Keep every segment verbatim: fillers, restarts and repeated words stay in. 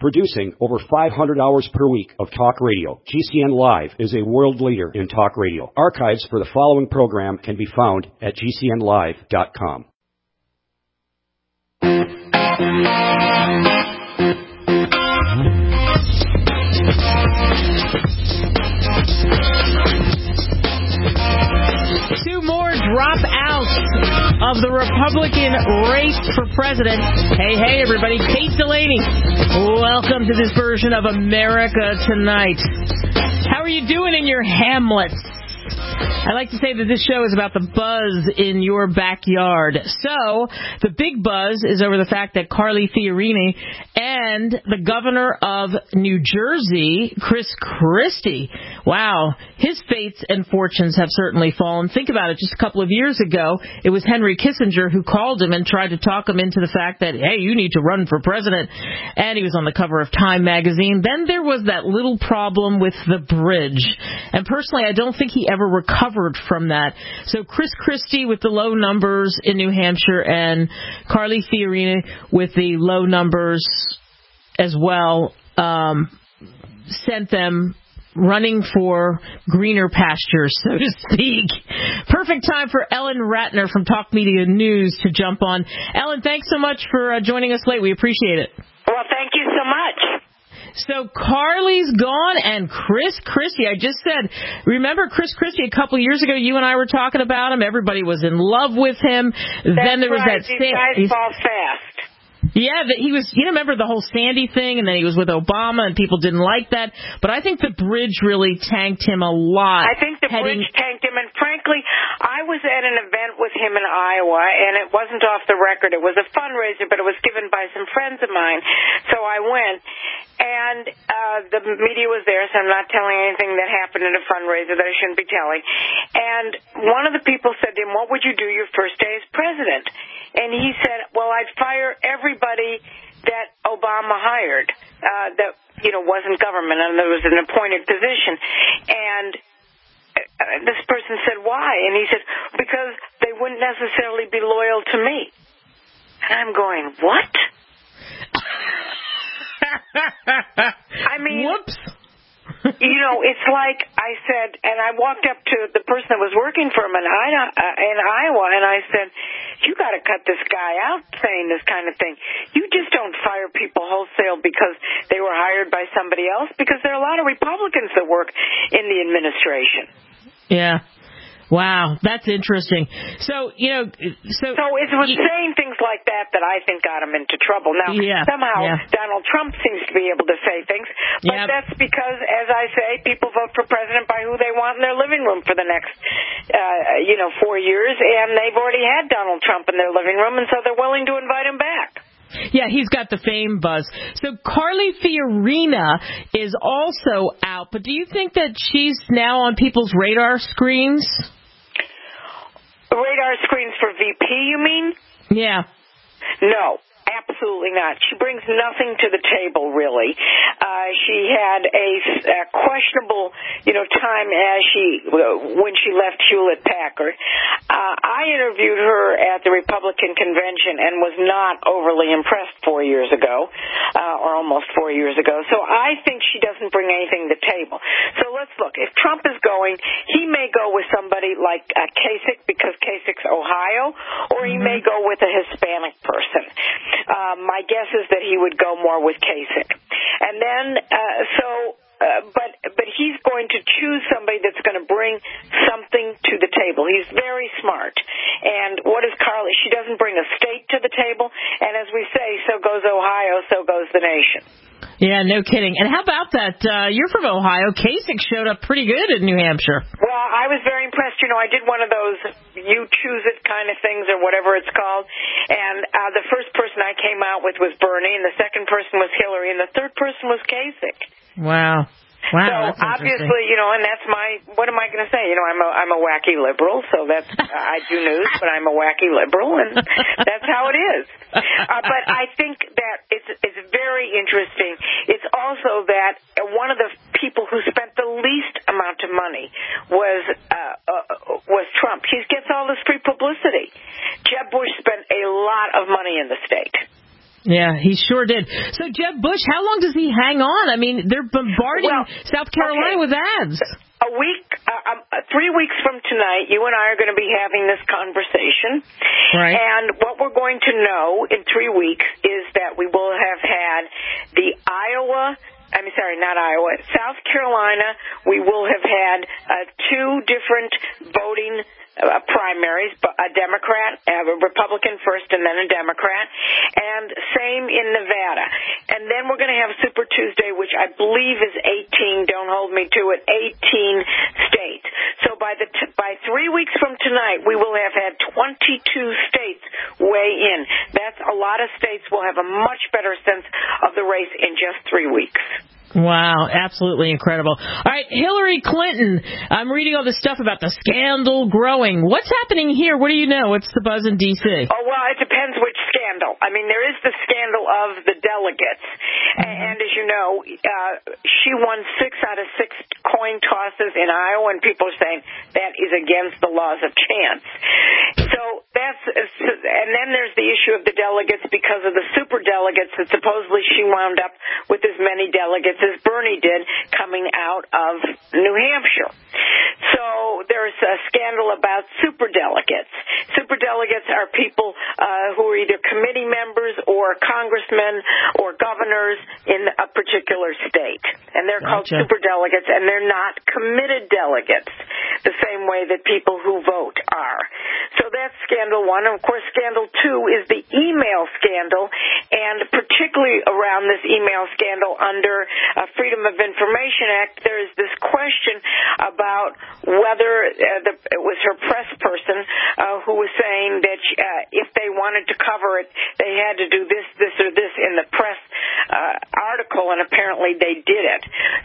Producing over five hundred hours per week of talk radio, G C N Live is a world leader in talk radio. Archives for the following program can be found at G C N live dot com. Two more dropouts of the Republican race for president. Hey, hey, everybody. Kate Delaney. Welcome to this version of America Tonight. How are you doing in your hamlets? I like to say that this show is about the buzz in your backyard. So, the big buzz is over the fact that Carly Fiorina and the governor of New Jersey, Chris Christie, wow, his fates and fortunes have certainly fallen. Think about it. Just a couple of years ago, it was Henry Kissinger who called him and tried to talk him into the fact that, hey, you need to run for president. And he was on the cover of Time magazine. Then there was that little problem with the bridge. And personally, I don't think he ever recovered from that. So Chris Christie with the low numbers in New Hampshire and Carly Fiorina with the low numbers as well um, sent them running for greener pastures, so to speak. Perfect time for Ellen Ratner from Talk Media News to jump on. Ellen, thanks so much for uh, joining us late. We appreciate it. Well, thank you so much. So Carly's gone, and Chris Christie, I just said, remember Chris Christie a couple of years ago, you and I were talking about him, everybody was in love with him. That's then there was right. that These guys fall fast. Yeah, that he was, you remember the whole Sandy thing, and then he was with Obama, and people didn't like that. But I think the bridge really tanked him a lot. I think the heading... bridge tanked him, and frankly, I was at an event with him in Iowa, and it wasn't off the record. It was a fundraiser, but it was given by some friends of mine, so I went. And uh, the media was there, so I'm not telling anything that happened at a fundraiser that I shouldn't be telling. And one of the people said to him, what would you do your first day as president? And he said, well, I'd fire everybody that Obama hired uh, that, you know, wasn't government, and there was an appointed position. And uh, this person said, why? And he said, because they wouldn't necessarily be loyal to me. And I'm going, what? I mean, whoops. You know, it's like I said, and I walked up to the person that was working for him in Iowa, in Iowa and I said, you got to cut this guy out saying this kind of thing. You just don't fire people wholesale because they were hired by somebody else, because there are a lot of Republicans that work in the administration. Yeah. Wow, that's interesting. So, you know, so... So it was saying things like that that I think got him into trouble. Now, yeah, somehow yeah. Donald Trump seems to be able to say things, but yep. that's because, as I say, people vote for president by who they want in their living room for the next, uh, you know, four years, and they've already had Donald Trump in their living room, and so they're willing to invite him back. Yeah, he's got the fame buzz. So Carly Fiorina is also out, but do you think that she's now on people's radar screens? Radar screens for V P, you mean? Yeah. No. Absolutely not. She brings nothing to the table, really. Uh, she had a, a questionable, you know, time as she when she left Hewlett Packard. Uh, I interviewed her at the Republican convention and was not overly impressed four years ago, uh, or almost four years ago. So I think she doesn't bring anything to the table. So let's look. If Trump is going, he may go with somebody like uh, Kasich, because Kasich's Ohio, or he may go with a Hispanic person. Uh, my guess is that he would go more with Kasich. And then, uh, so, uh, but but he's going to choose somebody that's going to bring something to the table. He's very smart. And what is Carly? She doesn't bring a state to the table. And as we say, so goes Ohio, so goes the nation. Yeah, no kidding. And how about that? Uh, you're from Ohio. Kasich showed up pretty good in New Hampshire. Well, I was very impressed. You know, I did one of those you choose it kind of things, or whatever it's called. And uh, the first person I came out with was Bernie, and the second person was Hillary, and the third person was Kasich. Wow. Wow, so obviously, you know, and that's my, what am I going to say? You know, I'm a, I'm a wacky liberal, so that's, uh, I do news, but I'm a wacky liberal, and that's how it is. Uh, but I think that it's, it's very interesting. It's also that one of the people who spent the least amount of money was, uh, uh, was Trump. He gets all this free publicity. Jeb Bush spent a lot of money in the state. Yeah, he sure did. So Jeb Bush, how long does he hang on? I mean, they're bombarding well, South Carolina okay. with ads. A week, uh, um, three weeks from tonight, you and I are going to be having this conversation. Right. And what we're going to know in three weeks is that we will have had the Iowa, I'm sorry, not Iowa, South Carolina, we will have had uh, two different voting Uh, primaries, a Democrat, a Republican first, and then a Democrat, and same in Nevada. And then we're going to have Super Tuesday, which I believe is eighteen, don't hold me to it, eighteen states. So by the t- by three weeks from tonight, we will have had twenty-two states weigh in. That's a lot of states will have a much better sense of the race in just three weeks. Wow, absolutely incredible. All right, Hillary Clinton. I'm reading all this stuff about the scandal growing. What's happening here? What do you know? What's the buzz in D C? Oh, well, it depends which scandal. I mean, there is the scandal of the delegates. Mm-hmm. And as you know, uh, she won six out of six coin tosses in Iowa, and people are saying that is against the laws of chance. So that's, and then there's the issue of the delegates because of the super delegates that supposedly she wound up with as many delegates as Bernie did coming out of New Hampshire. So there's a scandal about superdelegates. Superdelegates are people uh, who are either committee members or congressmen or governors in a particular state. And they're gotcha. called superdelegates, and they're not committed delegates the same way that people who vote are. So that's scandal one. And, of course, scandal two is the email scandal, and particularly around this email scandal under uh, Freedom of Information Act, there is this question about whether uh, the, it was her press person uh, who was saying that uh, if they wanted to cover it, they had to do this, this, or this in the press uh, article, and apparently they did it.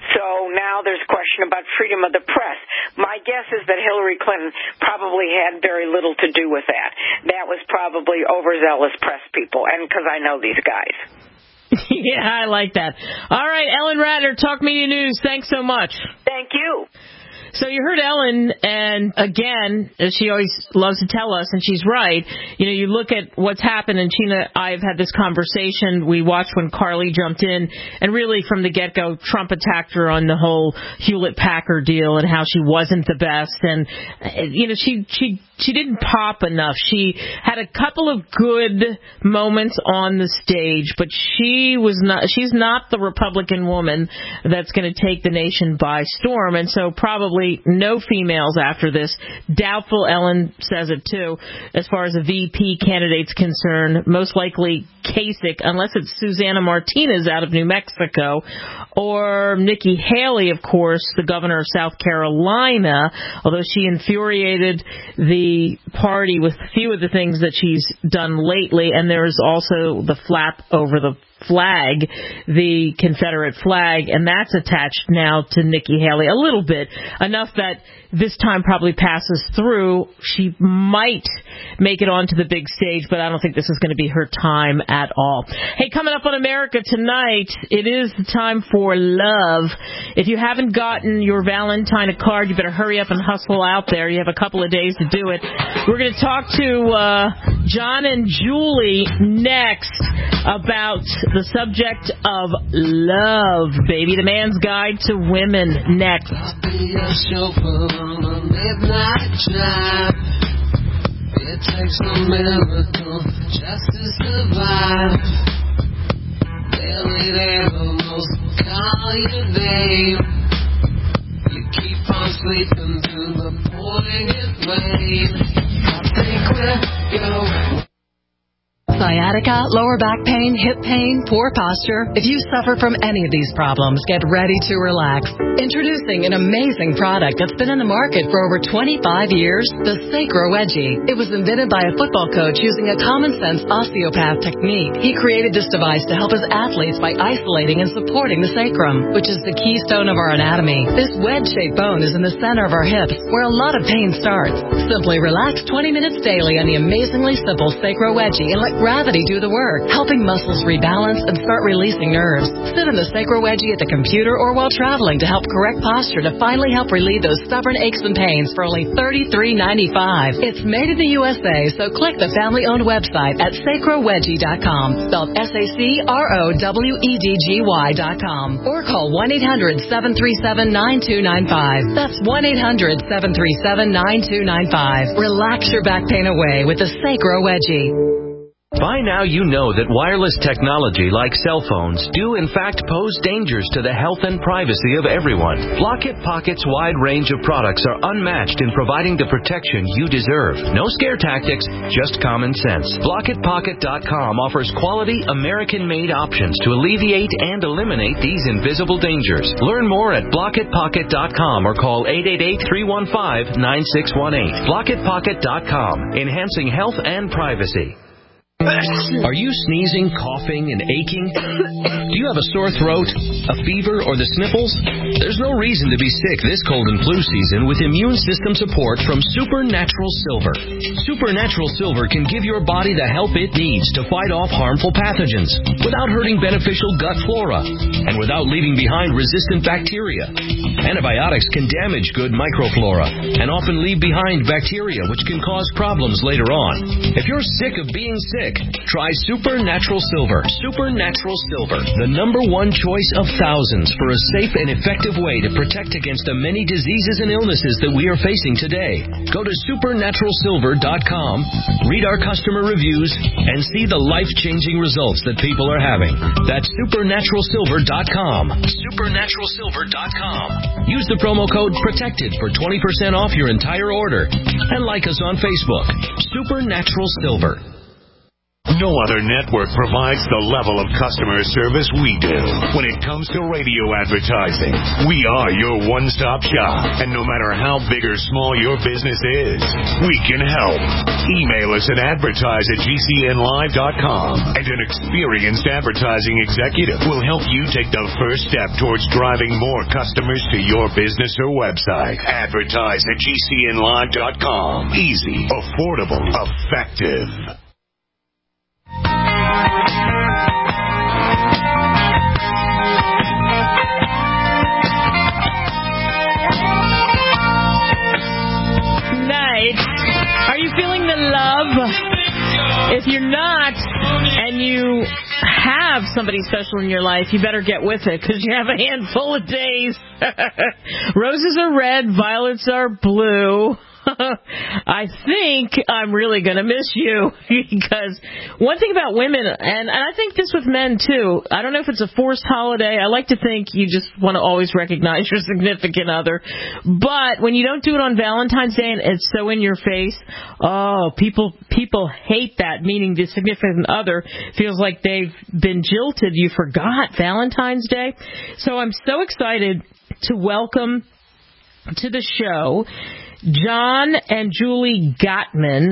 So now there's a question about freedom of the press. My guess is that Hillary Clinton probably had very little to do with that. That was probably overzealous press people, and because I know these guys. Yeah, I like that. All right, Ellen Ratner, Talk Media News. Thanks so much. Thank you. So you heard Ellen, and again, as she always loves to tell us, and she's right, you know, you look at what's happened, and Tina and I have had this conversation. We watched when Carly jumped in, and really from the get-go, Trump attacked her on the whole Hewlett-Packard deal and how she wasn't the best. And, you know, she she she didn't pop enough. She had a couple of good moments on the stage, but she was not. She's not the Republican woman that's going to take the nation by storm, and so probably no females after this. Doubtful, Ellen says it too, as far as a V P candidate's concerned. Most likely Kasich, unless it's Susana Martinez out of New Mexico, or Nikki Haley, of course, the governor of South Carolina, although she infuriated the party with a few of the things that she's done lately. And there is also the flap over the flag, the Confederate flag, and that's attached now to Nikki Haley a little bit, enough that this time probably passes through. She might make it onto the big stage, but I don't think this is going to be her time at all. Hey, coming up on America Tonight, it is the time for love. If you haven't gotten your Valentine a card, you better hurry up and hustle out there. You have a couple of days to do it. We're going to talk to uh, John and Julie next about the subject of love, baby. The Man's Guide to Women next. I'll be your chauffeur on a midnight drive. It takes a miracle just to survive. Barely there, almost call your name. You keep on sleeping through the pouring rain. I think we're going. Sciatica, lower back pain, hip pain, poor posture. If you suffer from any of these problems, get ready to relax. Introducing an amazing product that's been in the market for over twenty-five years, the Sacro Wedgie. It was invented by a football coach using a common-sense osteopath technique. He created this device to help his athletes by isolating and supporting the sacrum, which is the keystone of our anatomy. This wedge-shaped bone is in the center of our hips, where a lot of pain starts. Simply relax twenty minutes daily on the amazingly simple Sacro Wedgie and let gravity do the work, helping muscles rebalance and start releasing nerves. Sit in the Sacro Wedgie at the computer or while traveling to help correct posture to finally help relieve those stubborn aches and pains for only thirty-three ninety-five. It's made in the U S A, so click the family-owned website at sacro wedgie dot com, spelled S A C R O W E D G Y dot com, or call one eight hundred seven three seven nine two nine five. That's one eight hundred seven three seven nine two nine five. Relax your back pain away with the Sacro Wedgie. By now you know that wireless technology like cell phones do in fact pose dangers to the health and privacy of everyone. Blockit Pocket's wide range of products are unmatched in providing the protection you deserve. No scare tactics, just common sense. Blockit Pocket dot com offers quality American-made options to alleviate and eliminate these invisible dangers. Learn more at Blockit Pocket dot com or call eight eight eight, three one five, nine six one eight. Blockit Pocket dot com, enhancing health and privacy. Are you sneezing, coughing, and aching? Do you have a sore throat, a fever, or the sniffles? There's no reason to be sick this cold and flu season with immune system support from Supernatural Silver. Supernatural Silver can give your body the help it needs to fight off harmful pathogens without hurting beneficial gut flora and without leaving behind resistant bacteria. Antibiotics can damage good microflora and often leave behind bacteria which can cause problems later on. If you're sick of being sick, try Supernatural Silver. Supernatural Silver, the number one choice of thousands for a safe and effective way to protect against the many diseases and illnesses that we are facing today. Go to supernatural silver dot com, read our customer reviews, and see the life-changing results that people are having. That's supernatural silver dot com. supernatural silver dot com. Use the promo code PROTECTED for twenty percent off your entire order. And like us on Facebook. Supernatural Silver. No other network provides the level of customer service we do. When it comes to radio advertising, we are your one-stop shop. And no matter how big or small your business is, we can help. Email us at advertise at G C N live dot com, and an experienced advertising executive will help you take the first step towards driving more customers to your business or website. Advertise at G C N live dot com. Easy, affordable, effective. Are you feeling the love? If you're not, and you have somebody special in your life, you better get with it, because you have a handful of days. Roses are red, violets are blue. I think I'm really going to miss you, because one thing about women, and, and I think this with men too, I don't know if it's a forced holiday. I like to think you just want to always recognize your significant other. But when you don't do it on Valentine's Day and it's so in your face, oh, people people hate that, meaning the significant other feels like they've been jilted. You forgot Valentine's Day. So I'm so excited to welcome to the show John and Julie Gottman,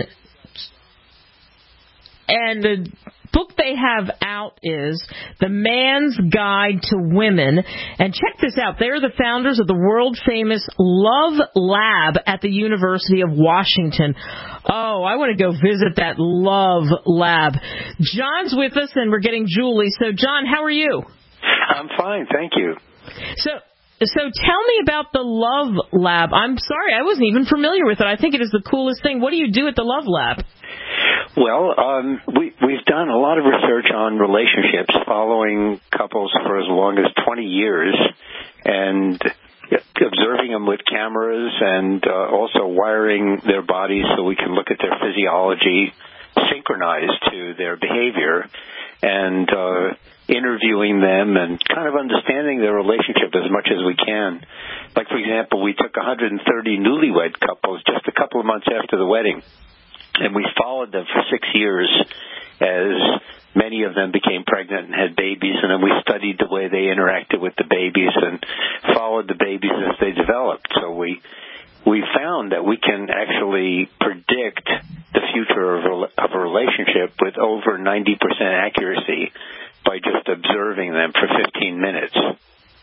and the book they have out is The Man's Guide to Women. And check this out. They're the founders of the world-famous Love Lab at the University of Washington. Oh, I want to go visit that Love Lab. John's with us, and we're getting Julie. So, John, how are you? I'm fine, thank you. So... So tell me about the Love Lab. I'm sorry, I wasn't even familiar with it. I think it is the coolest thing. What do you do at the Love Lab? Well, um, we, we've done a lot of research on relationships, following couples for as long as twenty years, and observing them with cameras, and uh, also wiring their bodies so we can look at their physiology synchronized to their behavior, and uh interviewing them and kind of understanding their relationship as much as we can. Like, for example, we took one hundred thirty newlywed couples just a couple of months after the wedding, and we followed them for six years as many of them became pregnant and had babies, and then we studied the way they interacted with the babies and followed the babies as they developed. So we we found that we can actually predict the future of a relationship with over ninety percent accuracy by just observing them for fifteen minutes.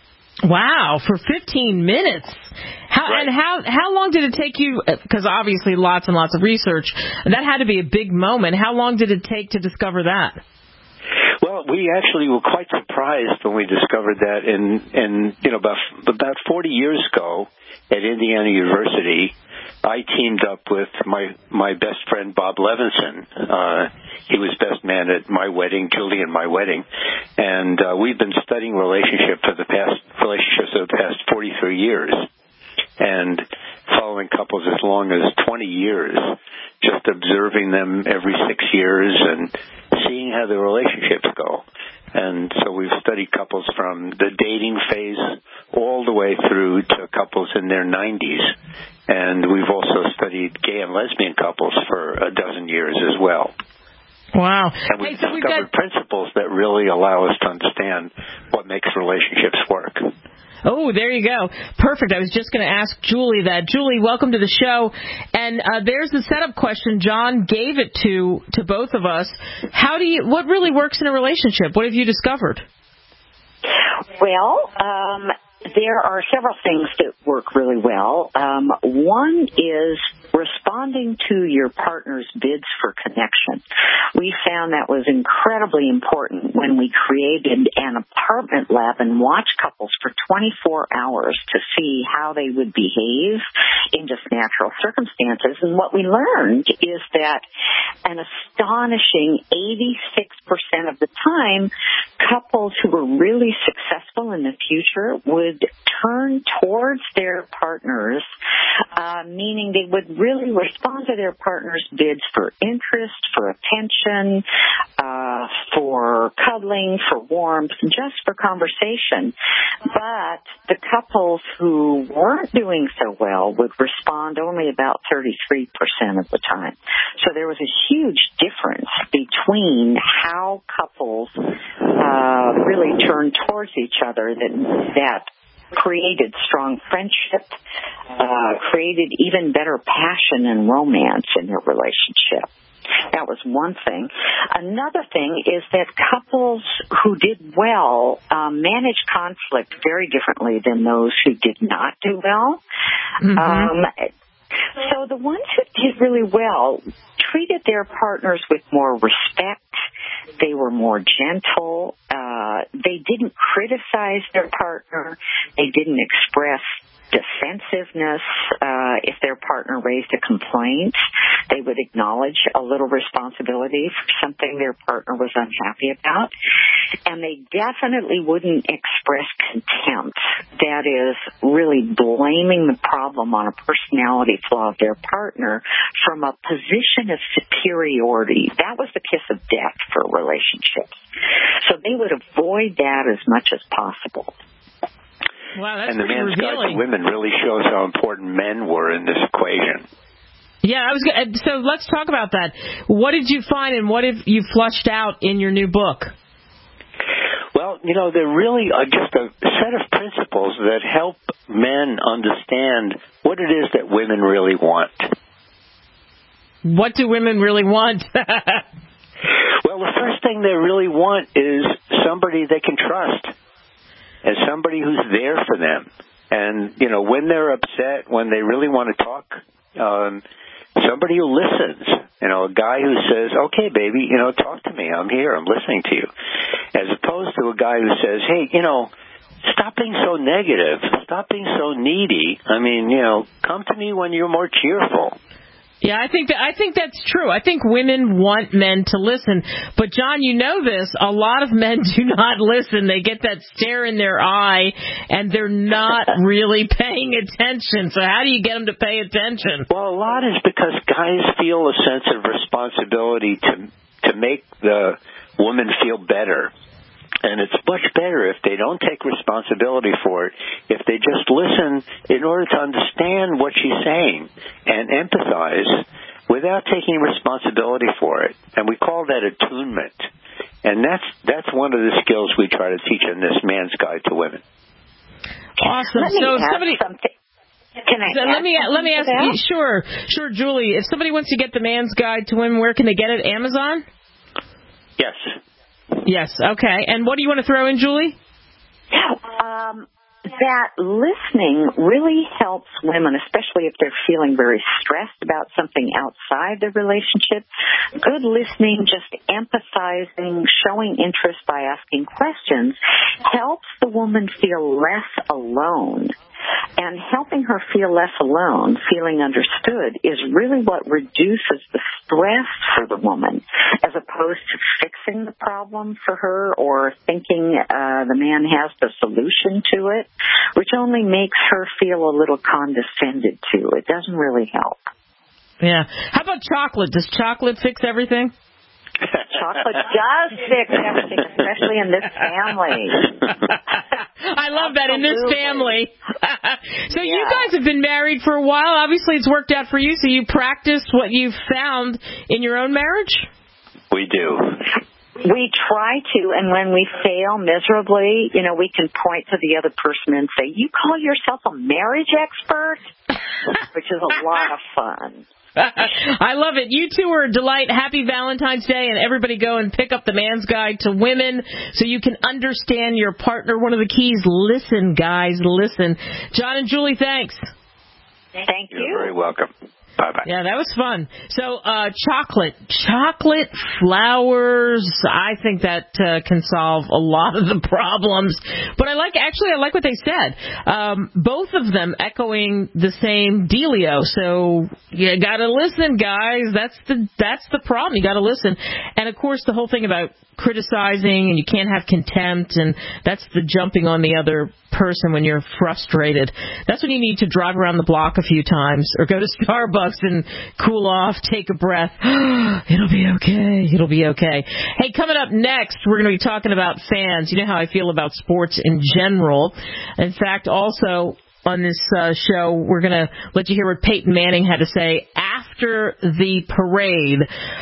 Wow, for fifteen minutes. How Right. and how how long did it take you? Because obviously, lots and lots of research. That had to be a big moment. How long did it take to discover that? Well, we actually were quite surprised when we discovered that in, in you know, about, about forty years ago at Indiana University, I teamed up with my, my best friend, Bob Levinson. Uh, he was best man at my wedding, Julie and my wedding. And, uh, we've been studying relationship for the past, relationships for the past forty-three years. And following couples as long as twenty years, just observing them every six years and seeing how their relationships go. And so we've studied couples from the dating phase all the way through to couples in their nineties. And we've also studied gay and lesbian couples for a dozen years as well. Wow. And we've hey, so discovered we've got... principles that really allow us to understand what makes relationships work. Oh, there you go. Perfect. I was just going to ask Julie that. Julie, welcome to the show. And uh, there's the setup question. John gave it to to both of us. How do you? What really works in a relationship? What have you discovered? Well, um, there are several things that work really well. Um, one is responding to your partner's bids for connection. We found that was incredibly important when we created an apartment lab and watched couples for twenty-four hours to see how they would behave in just natural circumstances. And what we learned is that an astonishing eighty-six percent of the time, couples who were really successful in the future would turn towards their partners, uh, meaning they would really respond to their partner's bids for interest, for attention, uh, for cuddling, for warmth, just for conversation. But the couples who weren't doing so well would respond only about thirty-three percent of the time. So there was a huge difference between how couples uh, really turned towards each other that that created strong friendship, uh, created even better passion and romance in their relationship. That was one thing. Another thing is that couples who did well um, manage conflict very differently than those who did not do well. Mm-hmm. Um, so the ones who did really well treated their partners with more respect. They were more gentle. Uh, they didn't criticize their partner. They didn't express defensiveness. Uh, if their partner raised a complaint, they would acknowledge a little responsibility for something their partner was unhappy about. And they definitely wouldn't express contempt. That is really blaming the problem on a personality flaw of their partner from a position of superiority. That was the kiss of death for relationships. So they would avoid that as much as possible. Wow, that's and the Man's revealing. Guide to Women really shows how important men were in this equation. Yeah, I was. Gonna, so let's talk about that. What did you find, and what have you flushed out in your new book? Well, you know, they're really uh, just a set of principles that help men understand what it is that women really want. What do women really want? Well, the first thing they really want is somebody they can trust, as somebody who's there for them. And, you know, when they're upset, when they really want to talk, um, somebody who listens, you know, a guy who says, okay, baby, you know, talk to me. I'm here. I'm listening to you. As opposed to a guy who says, hey, you know, stop being so negative. Stop being so needy. I mean, you know, come to me when you're more cheerful. Yeah, I think that I think that's true. I think women want men to listen. But, John, you know this. A lot of men do not listen. They get that stare in their eye, and they're not really paying attention. So how do you get them to pay attention? Well, a lot is because guys feel a sense of responsibility to to make the woman feel better. And it's much better if they don't take responsibility for it, if they just listen in order to understand what she's saying and empathize without taking responsibility for it. And we call that attunement. And that's that's one of the skills we try to teach in this Man's Guide to Women. Awesome. Let me so if add somebody something. Can I so let me let me ask you, sure, sure, Julie, if somebody wants to get the Man's Guide to Women, where can they get it? Amazon? Yes. Yes, okay. And what do you want to throw in, Julie? Um, that listening really helps women, especially if they're feeling very stressed about something outside the relationship. Good listening, just empathizing, showing interest by asking questions, helps the woman feel less alone. And helping her feel less alone, feeling understood, is really what reduces the stress for the woman, as opposed to fixing the problem for her or thinking uh, the man has the solution to it, which only makes her feel a little condescended to. It doesn't really help. Yeah. How about chocolate? Does chocolate fix everything? Chocolate does fix everything, especially in this family. I love that, in this family. So yeah. You guys have been married for a while. Obviously, it's worked out for you, so you practiced what you've found in your own marriage? We do. We try to, and when we fail miserably, you know, we can point to the other person and say, "You call yourself a marriage expert?" Which is a lot of fun. I love it. You two are a delight. Happy Valentine's Day, and everybody go and pick up the Man's Guide to Women so you can understand your partner. One of the keys, listen, guys, listen. John and Julie, thanks. Thank you. You're very welcome. Bye-bye. Yeah, that was fun. So, uh, chocolate. Chocolate, flowers, I think that uh, can solve a lot of the problems. But I like, actually, I like what they said. Um, both of them echoing the same dealio. So, you gotta listen, guys. That's the, that's the problem. You gotta listen. And, of course, the whole thing about criticizing, and you can't have contempt, and that's the jumping on the other person when you're frustrated. That's when you need to drive around the block a few times or go to Starbucks and cool off, take a breath. It'll be okay. It'll be okay. Hey, coming up next, we're going to be talking about fans. You know how I feel about sports in general. In fact, also on this uh, show, we're going to let you hear what Peyton Manning had to say after the parade.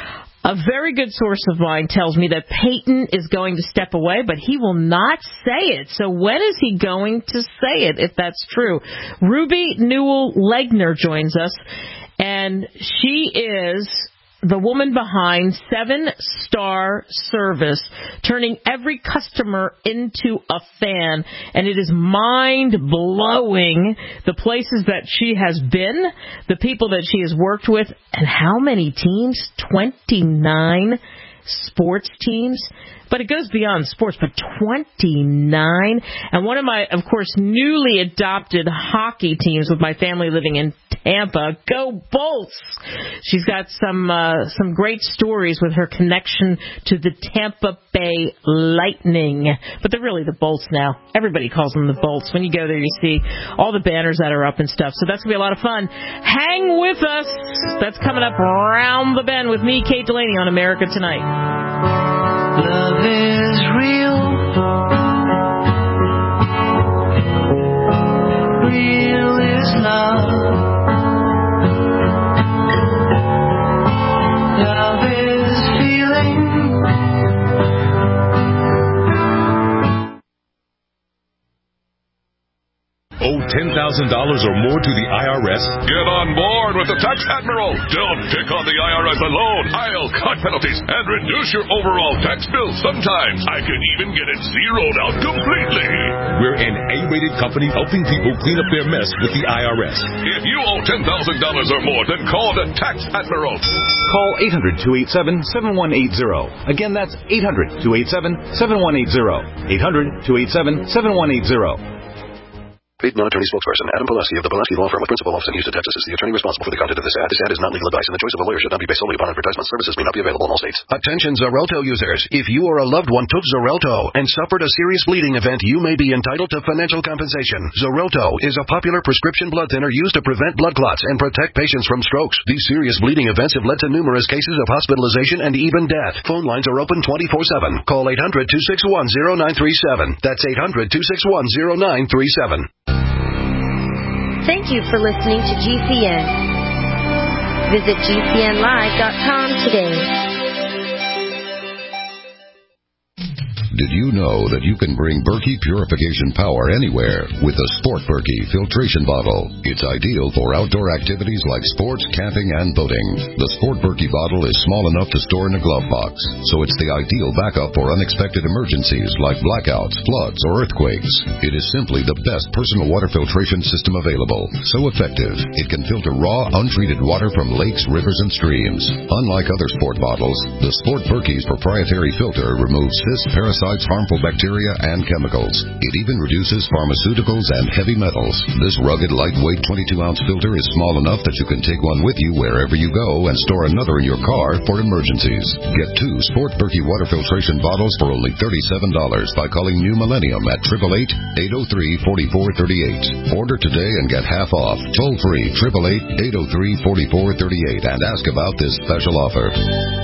A very good source of mine tells me that Peyton is going to step away, but he will not say it. So when is he going to say it, if that's true? Ruby Newell-Legner joins us, and she is the woman behind Seven Star Service, turning every customer into a fan. And it is mind-blowing, the places that she has been, the people that she has worked with, and how many teams? twenty-nine sports teams. But it goes beyond sports, but twenty-nine. And one of my, of course, newly adopted hockey teams with my family living in Tampa. Go Bolts! She's got some uh, some great stories with her connection to the Tampa Bay Lightning. But they're really the Bolts now. Everybody calls them the Bolts. When you go there, you see all the banners that are up and stuff. So that's going to be a lot of fun. Hang with us. That's coming up around the bend with me, Kate Delaney, on America Tonight. Love is real. Real is love. Love is feeling. Owe ten thousand dollars or more to the I R S? Get on board with the Tax Admiral. Don't pick on the I R S alone. I'll cut penalties and reduce your overall tax bill. Sometimes I can even get it zeroed out completely. We're an A-rated company helping people clean up their mess with the I R S. If you owe ten thousand dollars or more, then call the Tax Admiral. Call eight hundred, two eight seven, seven one eight zero. Again, that's eight hundred, two eight seven, seven one eight zero. eight hundred, two eight seven, seven one eight zero. Paid non-attorney spokesperson Adam Pulaski of the Pulaski Law Firm with principal office in Houston, Texas is the attorney responsible for the content of this ad. This ad is not legal advice, and the choice of a lawyer should not be based solely upon advertisement. Services may not be available in all states. Attention Xarelto users. If you or a loved one took Xarelto and suffered a serious bleeding event, you may be entitled to financial compensation. Xarelto is a popular prescription blood thinner used to prevent blood clots and protect patients from strokes. These serious bleeding events have led to numerous cases of hospitalization and even death. Phone lines are open twenty-four seven. Call eight hundred, two six one, zero nine three seven. That's eight hundred, two six one, zero nine three seven. Thank you for listening to G C N. Visit G C N live dot com today. Did you know that you can bring Berkey purification power anywhere with the Sport Berkey filtration bottle? It's ideal for outdoor activities like sports, camping, and boating. The Sport Berkey bottle is small enough to store in a glove box, so it's the ideal backup for unexpected emergencies like blackouts, floods, or earthquakes. It is simply the best personal water filtration system available. So effective, it can filter raw, untreated water from lakes, rivers, and streams. Unlike other sport bottles, the Sport Berkey's proprietary filter removes cysts, parasites, harmful bacteria, and chemicals. It even reduces pharmaceuticals and heavy metals. This rugged, lightweight twenty-two ounce filter is small enough that you can take one with you wherever you go and store another in your car for emergencies. Get two Sport Berkey water filtration bottles for only thirty-seven dollars by calling New Millennium at eight eight eight, eight oh three, four four three eight. Order today and get half off. Toll free, eight eight eight, eight oh three, four four three eight, and ask about this special offer.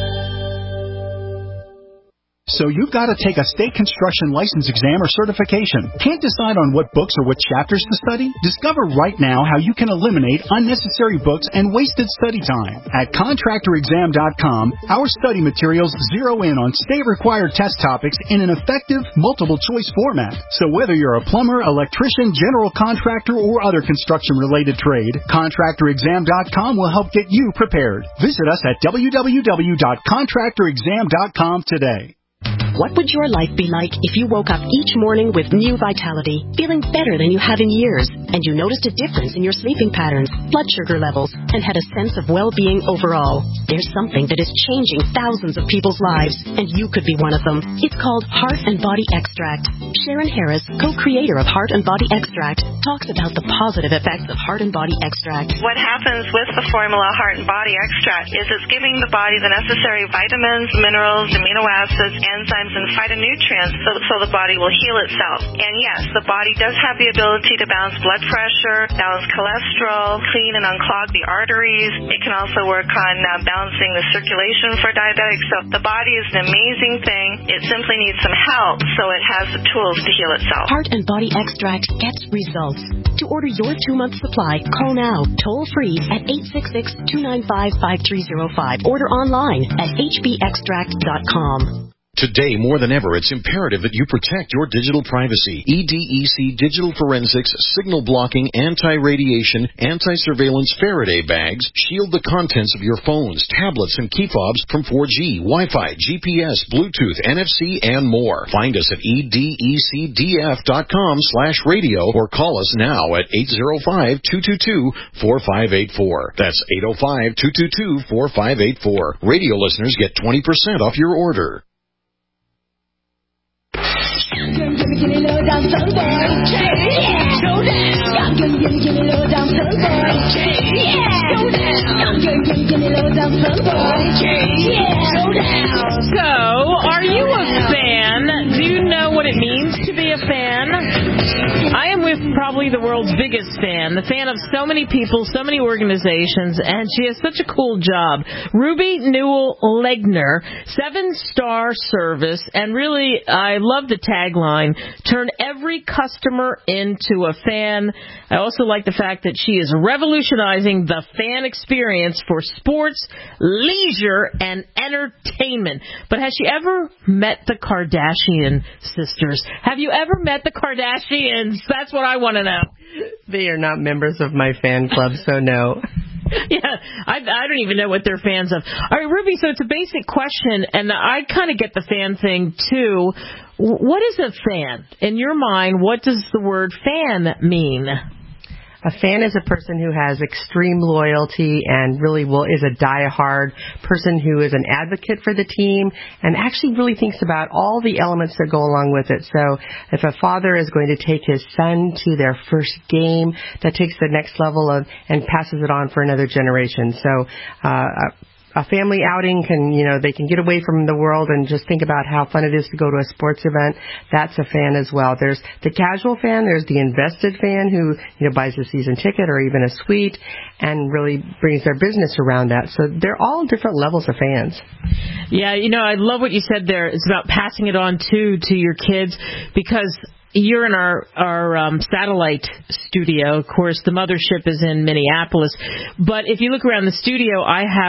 So you've got to take a state construction license exam or certification. Can't decide on what books or what chapters to study? Discover right now how you can eliminate unnecessary books and wasted study time. At contractor exam dot com, our study materials zero in on state-required test topics in an effective, multiple-choice format. So whether you're a plumber, electrician, general contractor, or other construction-related trade, contractor exam dot com will help get you prepared. Visit us at w w w dot contractor exam dot com today. What would your life be like if you woke up each morning with new vitality, feeling better than you have in years, and you noticed a difference in your sleeping patterns, blood sugar levels, and had a sense of well-being overall? There's something that is changing thousands of people's lives, and you could be one of them. It's called Heart and Body Extract. Sharon Harris, co-creator of Heart and Body Extract, talks about the positive effects of Heart and Body Extract. What happens with the formula Heart and Body Extract is it's giving the body the necessary vitamins, minerals, amino acids, enzymes, and phytonutrients so, so the body will heal itself. And yes, the body does have the ability to balance blood pressure, balance cholesterol, clean and unclog the arteries. It can also work on uh, balancing the circulation for diabetics. So the body is an amazing thing. It simply needs some help so it has the tools to heal itself. Heart and Body Extract gets results. To order your two-month supply, call now, toll-free at eight six six, two nine five, five three zero five. Order online at h b extract dot com. Today, more than ever, it's imperative that you protect your digital privacy. E D E C Digital Forensics, signal blocking, anti-radiation, anti-surveillance Faraday bags shield the contents of your phones, tablets, and key fobs from four G, Wi-Fi, G P S, Bluetooth, N F C, and more. Find us at E D E C D F dot com slash radio or call us now at eight oh five, two two two, four five eight four. That's eight oh five, two two two, four five eight four. Radio listeners get twenty percent off your order. Gimme, gimme, low down, son, boy. Yeah. Go down. Gimme, gimme, gimme, low down, son, boy. Yeah. Go down. Gimme, gimme, gimme, low down, son, boy. Yeah. Go down. So, are you a fan? Do you know what it means to be a fan? I am with probably the world's biggest fan, the fan of so many people, so many organizations, and she has such a cool job. Ruby Newell Legner, seven-star service, and really, I love the tagline, turn every customer into a fan. I also like the fact that she is revolutionizing the fan experience for sports, leisure, and entertainment. But has she ever met the Kardashian sisters? Have you ever met the Kardashians? That's what I want to know. They are not members of my fan club, so no. Yeah, I, I don't even know what they're fans of. All right, Ruby, so it's a basic question, and I kind of get the fan thing, too. What is a fan? In your mind, what does the word fan mean? A fan is a person who has extreme loyalty and really will is a die-hard person who is an advocate for the team and actually really thinks about all the elements that go along with it. So if a father is going to take his son to their first game, that takes the next level of and passes it on for another generation. So uh a family outing can, you know, they can get away from the world and just think about how fun it is to go to a sports event. That's a fan as well. There's the casual fan. There's the invested fan who, you know, buys a season ticket or even a suite and really brings their business around that. So they're all different levels of fans. Yeah, you know, I love what you said there. It's about passing it on to to your kids because you're in our, our um, satellite studio. Of course, the mothership is in Minneapolis. But if you look around the studio, I have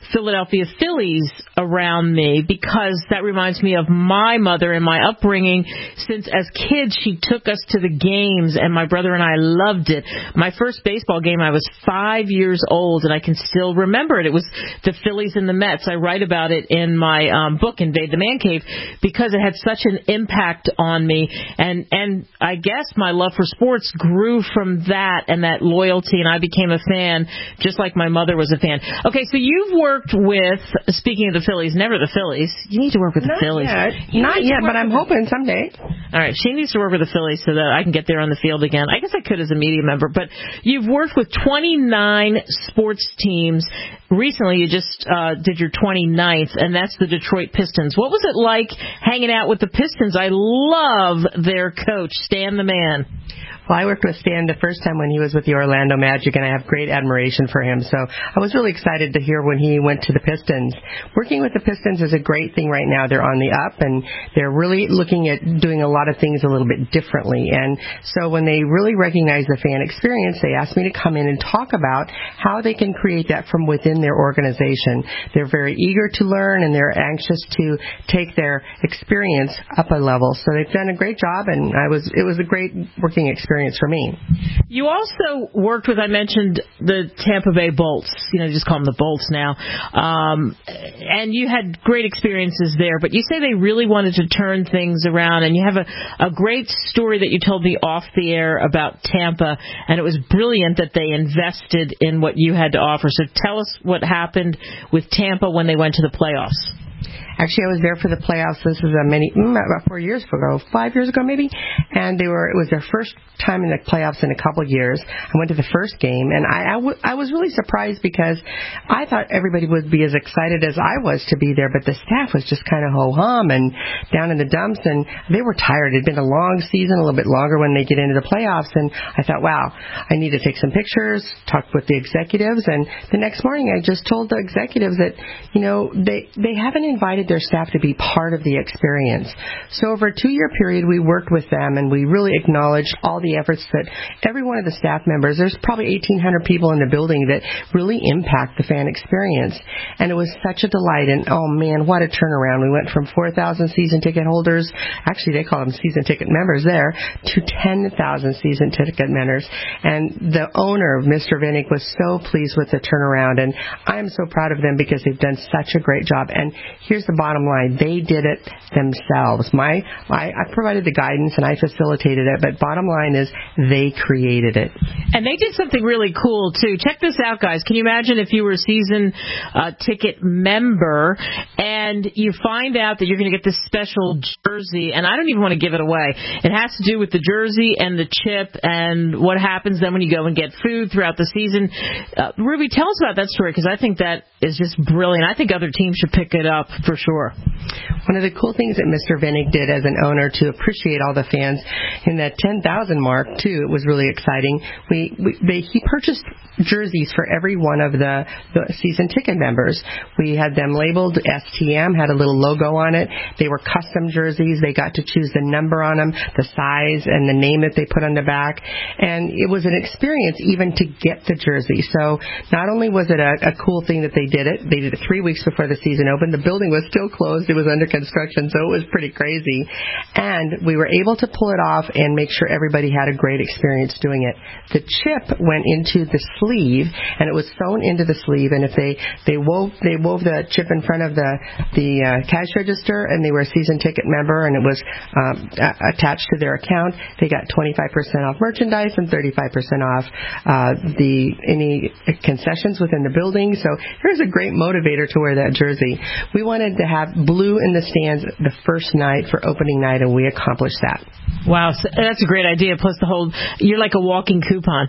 Philadelphia Phillies around me because that reminds me of my mother and my upbringing. Since as kids, she took us to the games, and my brother and I loved it. My first baseball game, I was five years old, and I can still remember it. It was the Phillies and the Mets. I write about it in my um, book, Invade the Man Cave, because it had such an impact on me. And, and I guess my love for sports grew from that and that loyalty, and I became a fan, just like my mother was a fan. Okay, so you've worked with, speaking of the Phillies, never the Phillies. You need to work with Not the Phillies. Yet. You Not yet, but I'm with hoping someday. All right, she needs to work with the Phillies so that I can get there on the field again. I guess I could as a media member, but you've worked with twenty-nine sports teams. Recently, you just uh, did your twenty-ninth, and that's the Detroit Pistons. What was it like hanging out with the Pistons? I love their coach, Stan the Man. Well, I worked with Stan the first time when he was with the Orlando Magic, and I have great admiration for him. So I was really excited to hear when he went to the Pistons. Working with the Pistons is a great thing right now. They're on the up, and they're really looking at doing a lot of things a little bit differently. And so when they really recognize the fan experience, they asked me to come in and talk about how they can create that from within their organization. They're very eager to learn, and they're anxious to take their experience up a level. So they've done a great job, and I was it was a great working experience for me. You also worked with, I mentioned, the Tampa Bay Bolts. You know, just call them the Bolts now. Um, and you had great experiences there, but you say they really wanted to turn things around, and you have a, a great story that you told me off the air about Tampa, and it was brilliant that they invested in what you had to offer. So tell us what happened with Tampa when they went to the playoffs. Actually, I was there for the playoffs. This was a many, about four years ago, five years ago maybe. And they were, it was their first time in the playoffs in a couple of years. I went to the first game, and I, I, w- I was really surprised because I thought everybody would be as excited as I was to be there, but the staff was just kind of ho-hum and down in the dumps, and they were tired. It had been a long season, a little bit longer when they get into the playoffs, and I thought, wow, I need to take some pictures, talk with the executives, and the next morning I just told the executives that, you know, they, they haven't invited their staff to be part of the experience. So over a two-year period, we worked with them, and we really acknowledged all the efforts that every one of the staff members, there's probably eighteen hundred people in the building that really impact the fan experience. And it was such a delight, and oh man, what a turnaround. We went from four thousand season ticket holders, actually they call them season ticket members there, to ten thousand season ticket members. And the owner, Mister Vinnick, was so pleased with the turnaround, and I'm so proud of them because they've done such a great job. And here's the bottom line. They did it themselves. My, I, I provided the guidance and I facilitated it, but bottom line is they created it. And they did something really cool, too. Check this out, guys. Can you imagine if you were a season uh, ticket member and you find out that you're going to get this special jersey, and I don't even want to give it away. It has to do with the jersey and the chip and what happens then when you go and get food throughout the season. Uh, Ruby, tell us about that story, because I think that is just brilliant. I think other teams should pick it up for sure. One of the cool things that Mister Vinnick did as an owner to appreciate all the fans in that ten thousand mark, too, it was really exciting. We, we they, he purchased jerseys for every one of the, the season ticket members. We had them labeled S T M, had a little logo on it. They were custom jerseys. They got to choose the number on them, the size, and the name that they put on the back. And it was an experience even to get the jersey. So not only was it a, a cool thing that they did it, they did it three weeks before the season opened. The building was still closed. It was under construction, so it was pretty crazy. And we were able to pull it off and make sure everybody had a great experience doing it. The chip went into the sleeve, and it was sewn into the sleeve. And if they they wove they wove the chip in front of the the uh, cash register, and they were a season ticket member, and it was um, a- attached to their account, they got twenty-five percent off merchandise and thirty-five percent off uh, the any concessions within the building. So here's a great motivator to wear that jersey. We wanted to have blue in the stands the first night for opening night, and we accomplished that. Wow, so that's a great idea. Plus the whole, you're like a walking coupon.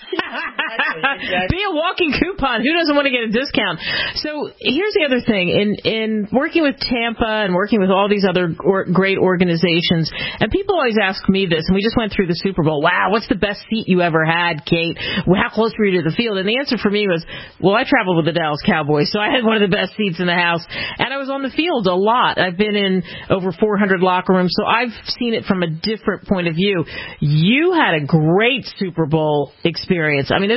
Be a walking coupon. Who doesn't want to get a discount? So here's the other thing. In in working with Tampa and working with all these other or, great organizations, and people always ask me this, and we just went through the Super Bowl. Wow, what's the best seat you ever had, Kate? Well, how close were you to the field? And the answer for me was, well, I traveled with the Dallas Cowboys, so I had one of the best seats in the house, and I was on the field a lot. I've been in over four hundred locker rooms, so I've seen it from a different point of view. You had a great Super Bowl experience. I mean, there's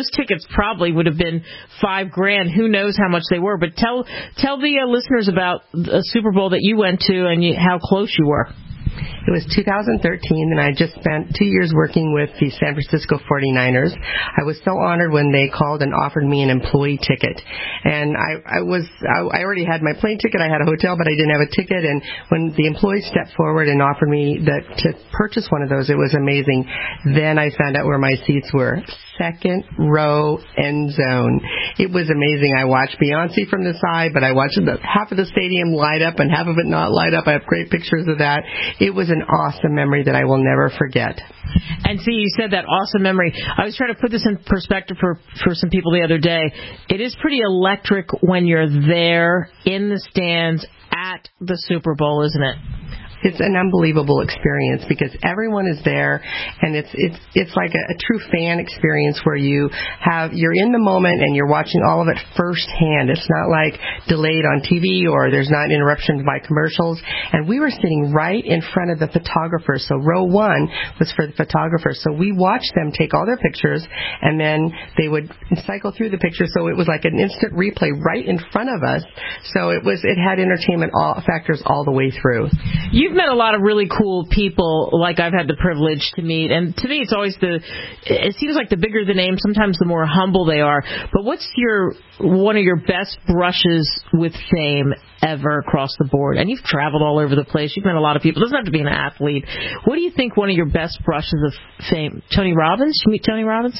those tickets probably would have been five grand. Who knows how much they were? But tell tell the uh, listeners about a Super Bowl that you went to and you, how close you were. It was two thousand thirteen, and I just spent two years working with the San Francisco forty-niners. I was so honored when they called and offered me an employee ticket. And I, I was, I, I already had my plane ticket, I had a hotel, but I didn't have a ticket. And when the employees stepped forward and offered me that to purchase one of those, it was amazing. Then I found out where my seats were. Second row end zone. It was amazing. I watched Beyonce from the side, but I watched the, half of the stadium light up and half of it not light up. I have great pictures of that. It was an awesome memory that I will never forget. And see, you said that awesome memory. I was trying to put this in perspective for, for some people the other day. It is pretty electric when you're there in the stands at the Super Bowl, isn't it? It's an unbelievable experience because everyone is there, and it's it's it's like a, a true fan experience where you have you're in the moment and you're watching all of it firsthand. It's not like delayed on T V or there's not interruptions by commercials. And we were sitting right in front of the photographers. So row one was for the photographers. So we watched them take all their pictures, and then they would cycle through the pictures. So it was like an instant replay right in front of us. So it was it had entertainment all, factors all the way through. You've met a lot of really cool people, like I've had the privilege to meet, and to me it's always the, it seems like the bigger the name, sometimes the more humble they are. But what's your, one of your best brushes with fame ever across the board? And you've traveled all over the place, you've met a lot of people, it doesn't have to be an athlete. What do you think one of your best brushes of fame? Tony Robbins? You meet Tony Robbins?